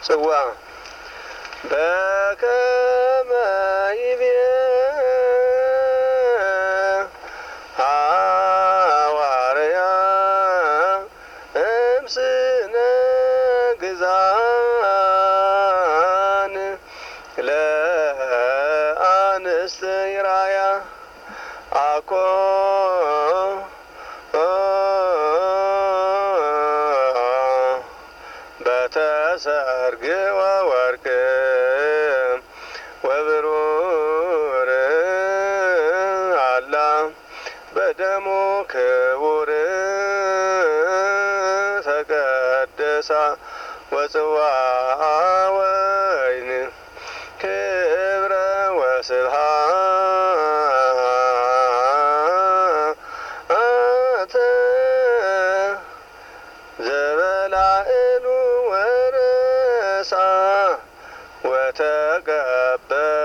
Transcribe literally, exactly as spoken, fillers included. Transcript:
ጽዋ በከመ ይቤ ሐዋርያ እምስነ ግዛን ለአንስት ይራያ አኮ በተሰርግ ወወርቅ ወብሩር አላ በደሙ ክቡር ተቀደሳ ወጽዋ ወይን ክብረ ወስብሐት ዘበላዕሉ ወረሳ ወተቀበ